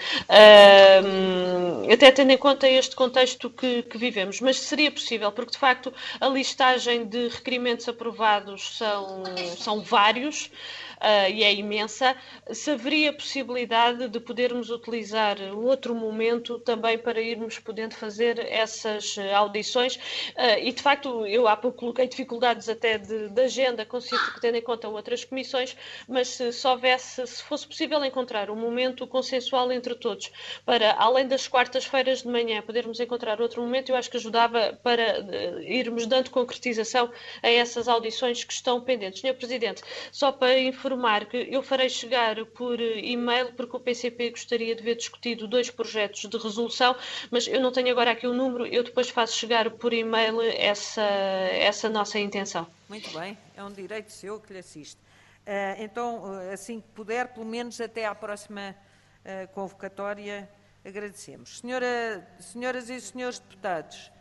uh, até tendo em conta este contexto que, que vivemos, mas seria possível, porque de facto a listagem de requerimentos aprovados são, são vários, Uh, e é imensa, se haveria possibilidade de podermos utilizar outro momento também para irmos podendo fazer essas audições uh, e de facto eu há pouco coloquei dificuldades até de, de agenda, consigo tendo em conta outras comissões, mas se, se houvesse, se fosse possível encontrar um momento consensual entre todos para, além das quartas-feiras de manhã, podermos encontrar outro momento, eu acho que ajudava para uh, irmos dando concretização a essas audições que estão pendentes. senhor Presidente, só para informar que eu farei chegar por e-mail, porque o P C P gostaria de ver discutido dois projetos de resolução, mas eu não tenho agora aqui o número, eu depois faço chegar por e-mail essa, essa nossa intenção. Muito bem, é um direito seu que lhe assiste. Uh, então, assim que puder, pelo menos até à próxima uh, convocatória, agradecemos. Senhora, senhoras e senhores deputados,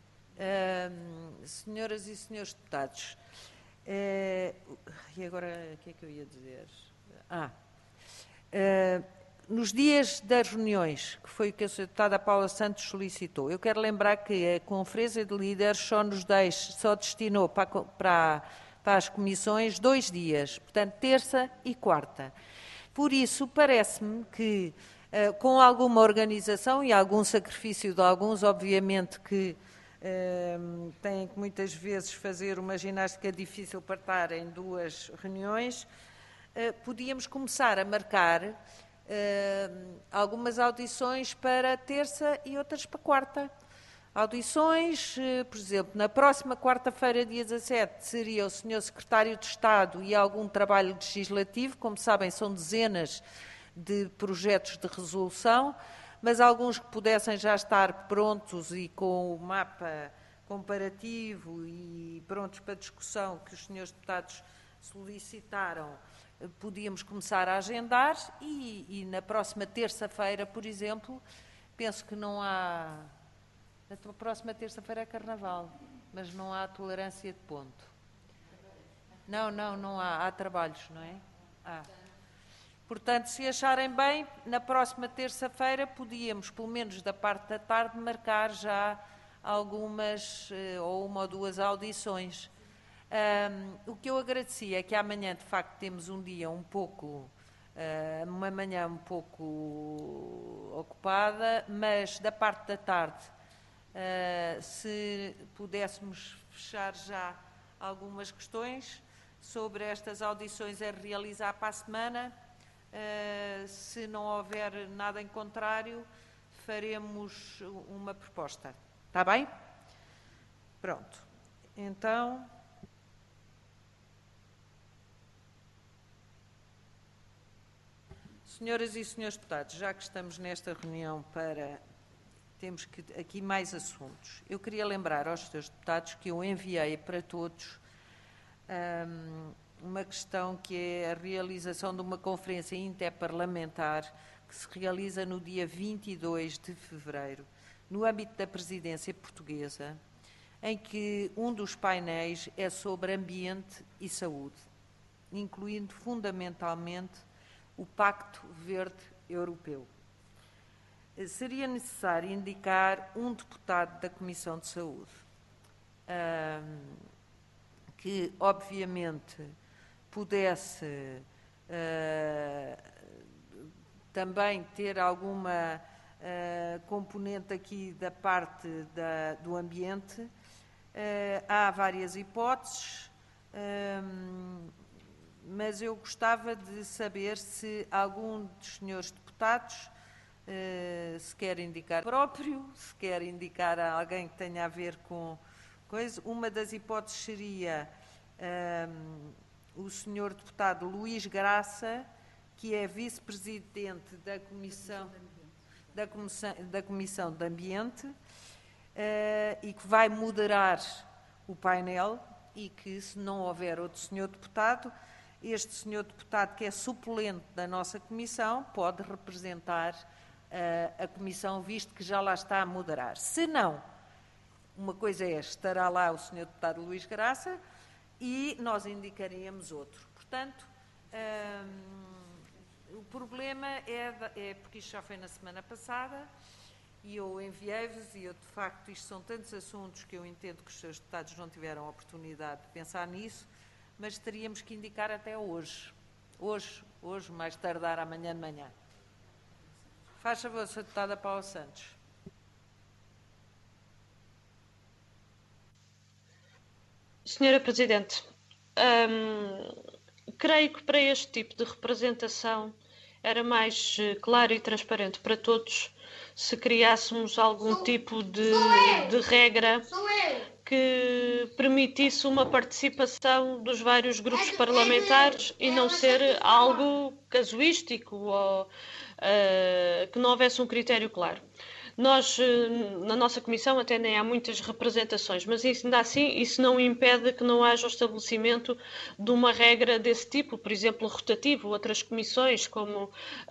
uh, senhoras e senhores deputados, Uh, e agora, o que é que eu ia dizer? Ah, uh, nos dias das reuniões, que foi o que a deputada Paula Santos solicitou, eu quero lembrar que a Conferência de Líderes só nos deixa, só destinou para, para, para as comissões dois dias, portanto, terça e quarta. Por isso, parece-me que, uh, com alguma organização e algum sacrifício de alguns, obviamente que Uh, têm que muitas vezes fazer uma ginástica difícil para estar em duas reuniões, uh, podíamos começar a marcar uh, algumas audições para terça e outras para quarta. Audições, uh, por exemplo, na próxima quarta-feira, dia dezassete, seria o senhor Secretário de Estado e algum trabalho legislativo, como sabem, são dezenas de projetos de resolução, mas alguns que pudessem já estar prontos e com o mapa comparativo e prontos para discussão que os senhores deputados solicitaram, podíamos começar a agendar e, e na próxima terça-feira, por exemplo, penso que não há... Na próxima terça-feira é Carnaval, mas não há tolerância de ponto. Não, não, não há. Há trabalhos, não é? Há. Portanto, se acharem bem, na próxima terça-feira podíamos, pelo menos da parte da tarde, marcar já algumas, ou uma ou duas audições. Um, o que eu agradecia é que amanhã, de facto, temos um dia um pouco, uh, uma manhã um pouco ocupada, mas da parte da tarde, uh, se pudéssemos fechar já algumas questões sobre estas audições a realizar para a semana. Uh, se não houver nada em contrário, faremos uma proposta. Está bem? Pronto. Então, senhoras e senhores deputados, já que estamos nesta reunião para... Temos que, aqui mais assuntos. Eu queria lembrar aos senhores deputados que eu enviei para todos... Um, uma questão que é a realização de uma conferência interparlamentar que se realiza no dia vinte e dois de fevereiro, no âmbito da presidência portuguesa, em que um dos painéis é sobre ambiente e saúde, incluindo fundamentalmente o Pacto Verde Europeu. Seria necessário indicar um deputado da Comissão de Saúde, que, obviamente, pudesse uh, também ter alguma uh, componente aqui da parte da, do ambiente. Uh, há várias hipóteses, um, mas eu gostava de saber se algum dos senhores deputados uh, se quer indicar próprio, se quer indicar a alguém que tenha a ver com coisa. Uma das hipóteses seria um, o senhor deputado Luís Graça, que é vice-presidente da Comissão, da Comissão, da Comissão de Ambiente, uh, e que vai moderar o painel, e que, se não houver outro senhor deputado, este senhor deputado, que é suplente da nossa comissão, pode representar uh, a comissão, visto que já lá está a moderar. Se não, uma coisa é, estará lá o senhor deputado Luís Graça e nós indicaríamos outro. Portanto, um, o problema é, é, porque isto já foi na semana passada, e eu enviei-vos, e eu, de facto, isto são tantos assuntos que eu entendo que os seus deputados não tiveram a oportunidade de pensar nisso, mas teríamos que indicar até hoje. Hoje, hoje, mais tardar amanhã de manhã. Faz favor, senhora deputada Paula Santos. Senhora Presidente, hum, creio que para este tipo de representação era mais claro e transparente para todos se criássemos algum sou, tipo de, de regra que permitisse uma participação dos vários grupos parlamentares e não ser algo casuístico ou uh, que não houvesse um critério claro. Nós, na nossa comissão, até nem há muitas representações, mas isso, ainda assim, isso não impede que não haja o estabelecimento de uma regra desse tipo, por exemplo, rotativo. Outras comissões, como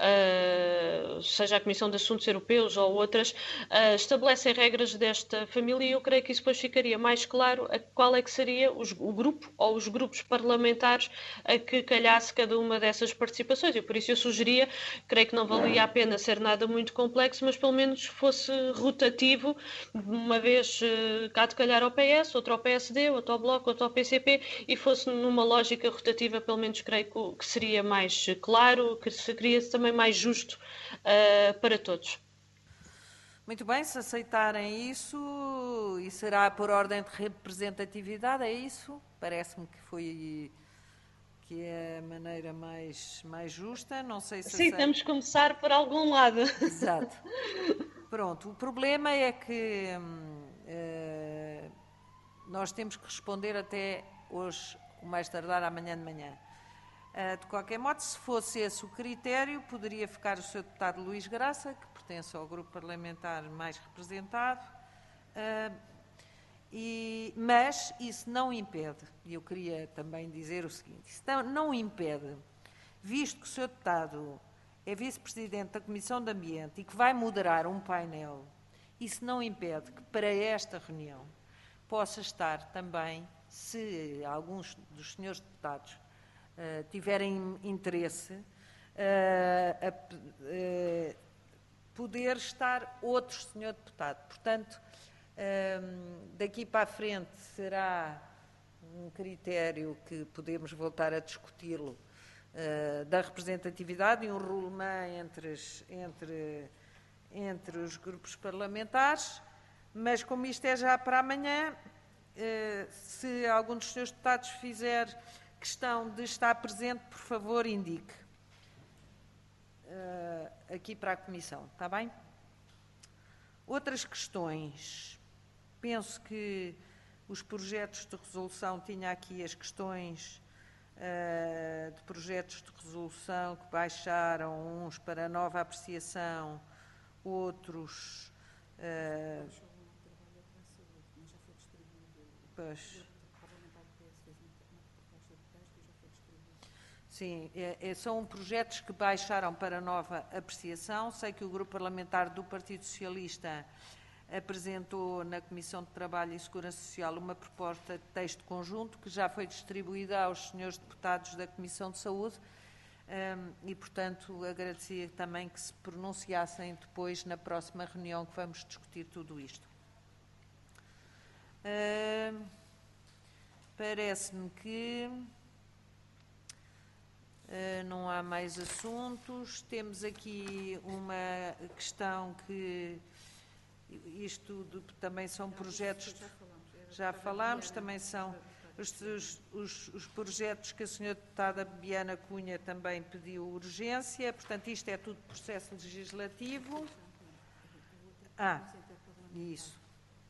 uh, seja a Comissão de Assuntos Europeus ou outras, uh, estabelecem regras desta família, e eu creio que isso depois ficaria mais claro a qual é que seria os, o grupo ou os grupos parlamentares a que calhasse cada uma dessas participações. E por isso eu sugeria, creio que não valia a pena ser nada muito complexo, mas pelo menos fosse rotativo, uma vez uh, cá de calhar ao P S, outro ao P S D, outro ao Bloco, outro ao P C P, e fosse numa lógica rotativa, pelo menos creio que, que seria mais claro, que seria também mais justo uh, para todos. Muito bem, se aceitarem isso, e será por ordem de representatividade, é isso? Parece-me que foi que é a maneira mais, mais justa, não sei se... Sim, aceita. Temos que começar por algum lado. Exato. Pronto, o problema é que hum, uh, nós temos que responder até hoje, o mais tardar amanhã de manhã. Uh, de qualquer modo, se fosse esse o critério, poderia ficar o senhor deputado Luís Graça, que pertence ao grupo parlamentar mais representado, uh, e, mas isso não impede, e eu queria também dizer o seguinte, isso não, não impede, visto que o senhor deputado é vice-presidente da Comissão de Ambiente e que vai moderar um painel, isso não impede que para esta reunião possa estar também, se alguns dos senhores deputados uh, tiverem interesse, uh, a, uh, poder estar outro senhor deputado. Portanto, uh, daqui para a frente será um critério que podemos voltar a discuti-lo, Uh, da representatividade e um rolemã entre, entre, entre os grupos parlamentares, mas como isto é já para amanhã, uh, se algum dos senhores deputados fizer questão de estar presente, por favor, indique uh, aqui para a Comissão, está bem? Outras questões. Penso que os projetos de resolução, tinha aqui as questões Uh, de projetos de resolução que baixaram, uns para nova apreciação, outros... Uh, pois. Sim, é, é, são projetos que baixaram para nova apreciação. Sei que o Grupo Parlamentar do Partido Socialista apresentou na Comissão de Trabalho e Segurança Social uma proposta de texto conjunto que já foi distribuída aos senhores deputados da Comissão de Saúde um, e, portanto, agradecia também que se pronunciassem depois na próxima reunião que vamos discutir tudo isto. Uh, Parece-me que Uh, não há mais assuntos. Temos aqui uma questão que isto de, também são projetos, já falámos, também são os, os, os projetos que a senhora deputada Biana Cunha também pediu urgência, portanto isto é tudo processo legislativo. Ah, isso.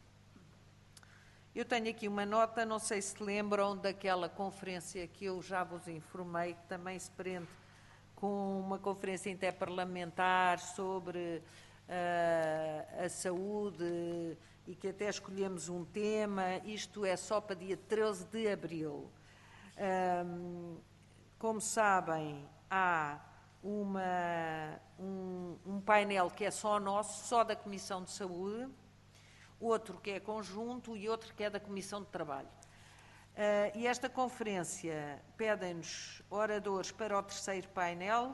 Eu tenho aqui uma nota, não sei se lembram daquela conferência que eu já vos informei, que também se prende com uma conferência interparlamentar sobre uh, a saúde e que até escolhemos um tema. Isto é só para dia treze de abril. Um, como sabem, há uma, um, um painel que é só nosso, só da Comissão de Saúde, outro que é conjunto e outro que é da Comissão de Trabalho. Uh, e esta conferência pedem-nos oradores para o terceiro painel.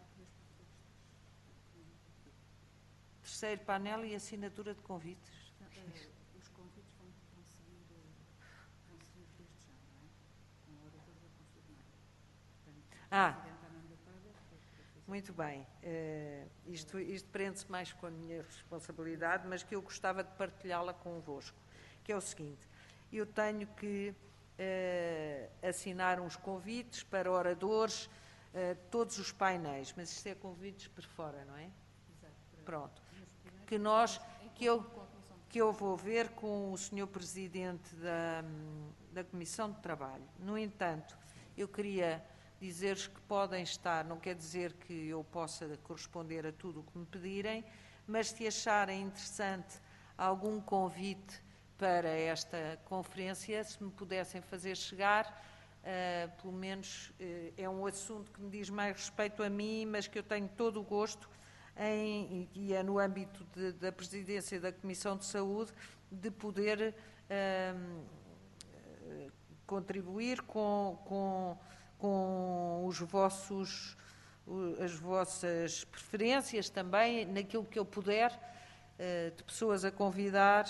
Terceiro painel e assinatura de convites. Os convites vão, vão, seguir, vão seguir desde já, não é? Com oradores a confirmar. Ah, muito bem. Uh, isto isto prende-se mais com a minha responsabilidade, mas que eu gostava de partilhá-la convosco, que é o seguinte: eu tenho que uh, assinar uns convites para oradores, uh, todos os painéis, mas isto é convites por fora, não é? Exato. Pronto. Que nós, que eu, que eu vou ver com o senhor Presidente da, da Comissão de Trabalho. No entanto, eu queria dizer-vos que podem estar, não quer dizer que eu possa corresponder a tudo o que me pedirem, mas se acharem interessante algum convite para esta conferência, se me pudessem fazer chegar, uh, pelo menos uh, é um assunto que me diz mais respeito a mim, mas que eu tenho todo o gosto em, e é no âmbito de, da presidência da Comissão de Saúde, de poder uh, contribuir com, com com os vossos, as vossas preferências também, naquilo que eu puder, de pessoas a convidar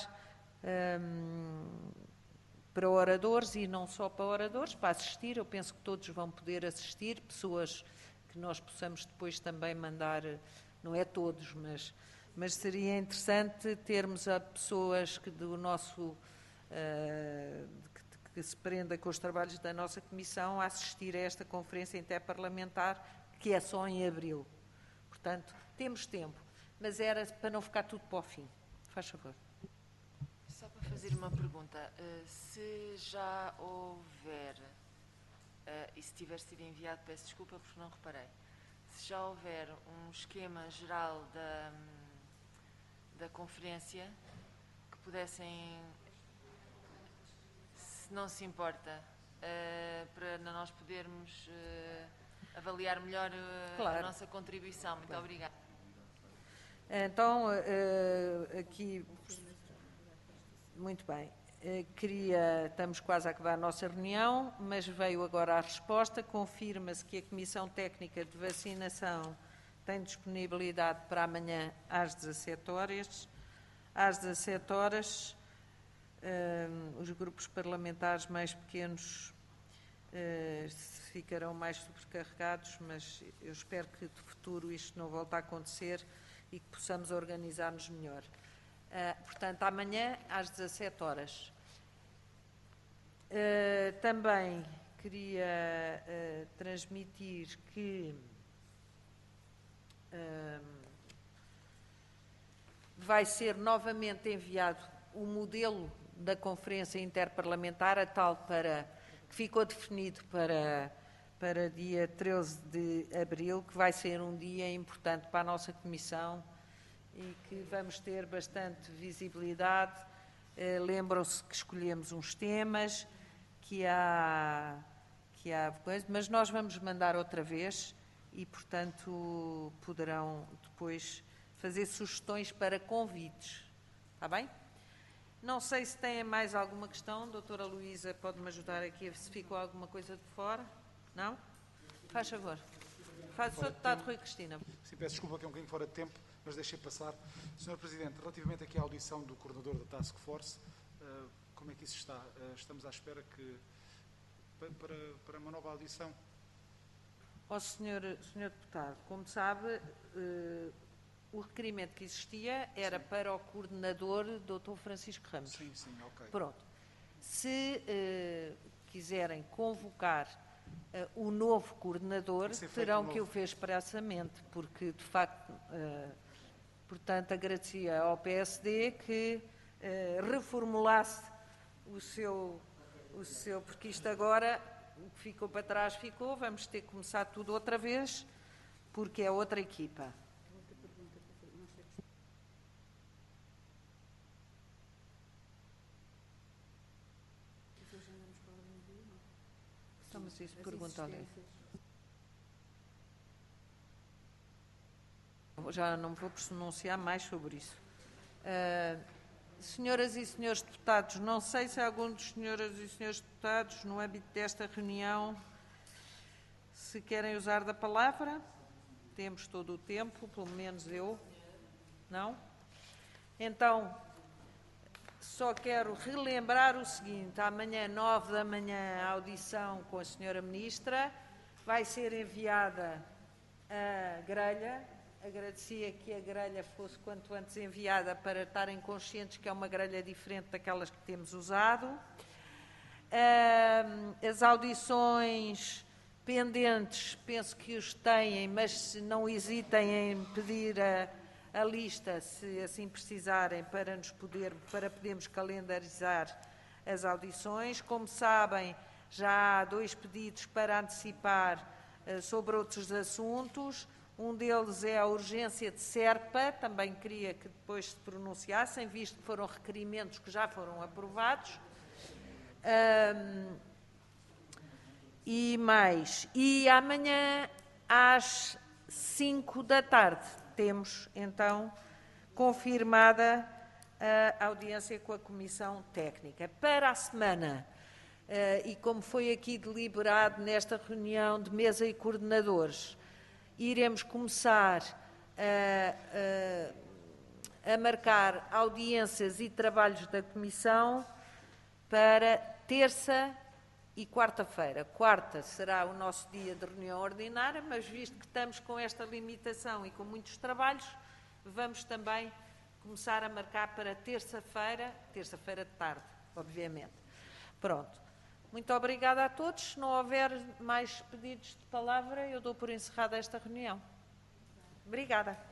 para oradores e não só para oradores, para assistir. Eu penso que todos vão poder assistir, pessoas que nós possamos depois também mandar, não é todos, mas, mas seria interessante termos a pessoas que do nosso... que se prenda com os trabalhos da nossa Comissão a assistir a esta conferência interparlamentar, que é só em abril. Portanto, temos tempo, mas era para não ficar tudo para o fim. Faz favor. Só para fazer uma pergunta, uh, se já houver, uh, e se tiver sido enviado, peço desculpa porque não reparei, se já houver um esquema geral da, da conferência, que pudessem... não se importa, uh, para nós podermos uh, avaliar melhor uh, claro. a nossa contribuição. Muito claro. Obrigada. Então, uh, aqui, muito bem, uh, queria, estamos quase a acabar a nossa reunião, mas veio agora a resposta, confirma-se que a Comissão Técnica de Vacinação tem disponibilidade para amanhã às dezassete horas, às dezassete horas, Uh, os grupos parlamentares mais pequenos uh, ficarão mais sobrecarregados, mas eu espero que de futuro isto não volte a acontecer e que possamos organizar-nos melhor. Uh, portanto, amanhã às dezassete horas. Uh, também queria uh, transmitir que uh, vai ser novamente enviado o modelo da Conferência Interparlamentar, a tal para, que ficou definido para, para dia treze de abril, que vai ser um dia importante para a nossa Comissão e que vamos ter bastante visibilidade. Eh, lembram-se que escolhemos uns temas, que há, que há coisa, mas nós vamos mandar outra vez e, portanto, poderão depois fazer sugestões para convites. Está bem? Não sei se tem mais alguma questão. Doutora Luísa, pode-me ajudar aqui se ficou alguma coisa de fora? Não? Faz favor. Faz o senhor deputado Rui Cristina. Sim, peço desculpa que é um bocadinho fora de tempo, mas deixei passar. senhor Presidente, relativamente aqui à audição do coordenador da Task Force, uh, como é que isso está? Uh, estamos à espera que, para, para uma nova audição? Ó senhor, senhor Deputado, como sabe, eh, o requerimento que existia era sim. para o coordenador doutor Francisco Ramos. Sim, sim, ok. Pronto. Se eh, quiserem convocar eh, o novo coordenador, terão que o fazer expressamente, porque, de facto, eh, portanto, agradecia ao P S D que eh, reformulasse o seu, o seu, porque isto agora, o que ficou para trás ficou, vamos ter que começar tudo outra vez, porque é outra equipa. Então, mas isso pergunta ali. Já não vou pronunciar mais sobre isso. Uh, senhoras e senhores deputados, não sei se algum dos senhoras e senhores deputados, no âmbito desta reunião, se querem usar da palavra. Temos todo o tempo, pelo menos eu. Não? Então, só quero relembrar o seguinte: amanhã, nove da manhã, a audição com a senhora Ministra, vai ser enviada a grelha. Agradecia que a grelha fosse quanto antes enviada para estarem conscientes que é uma grelha diferente daquelas que temos usado. As audições pendentes, penso que os têm, mas não hesitem em pedir a, a lista, se assim precisarem, para, nos poder, para podermos calendarizar as audições. Como sabem, já há dois pedidos para antecipar uh, sobre outros assuntos. Um deles é a urgência de Serpa, também queria que depois se pronunciassem, visto que foram requerimentos que já foram aprovados. Um, e mais, e amanhã às cinco da tarde temos então confirmada a audiência com a Comissão Técnica. Para a semana, uh, e como foi aqui deliberado nesta reunião de mesa e coordenadores, iremos começar a, a, a marcar audiências e trabalhos da Comissão para terça e quarta-feira. Quarta será o nosso dia de reunião ordinária, mas visto que estamos com esta limitação e com muitos trabalhos, vamos também começar a marcar para terça-feira, terça-feira de tarde, obviamente. Pronto. Muito obrigada a todos. Se não houver mais pedidos de palavra, eu dou por encerrada esta reunião. Obrigada.